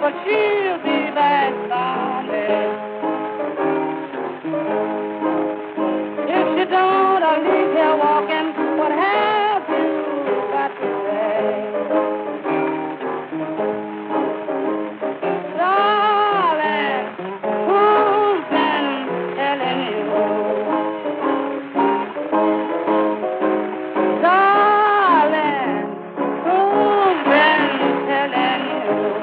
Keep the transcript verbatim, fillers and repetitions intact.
but she'll be back someday. If she don't, I'll leave here walking. What happened?